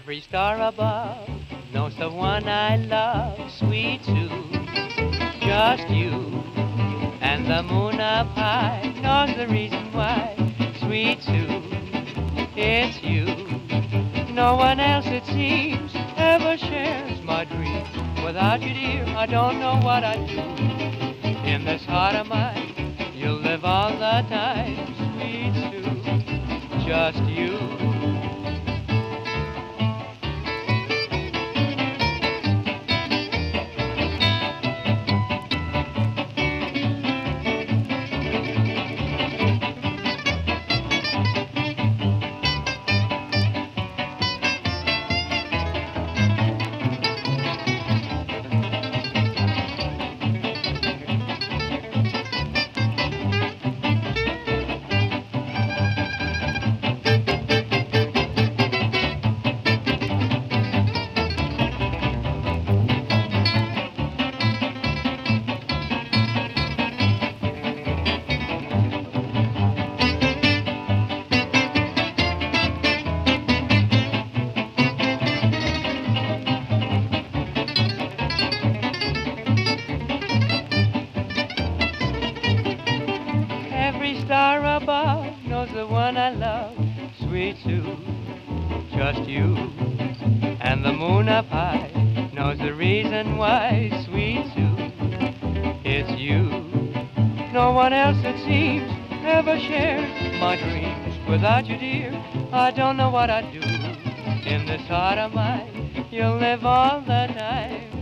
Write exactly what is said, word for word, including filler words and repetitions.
Every star above knows the one I love, sweet Sue, just you. And the moon up high knows the reason why, sweet Sue, it's you. No one else, it seems, ever shares my dreams. Without you, dear, I don't know what I'd do. In this heart of mine, you'll live all the time, sweet Sue, just you. Every star above knows the one I love, sweet Sue, just you. And the moon up high knows the reason why, sweet Sue, it's you. No one else, it seems, ever shares my dreams. Without you, dear, I don't know what I'd do. In this heart of mine, you'll live all the time,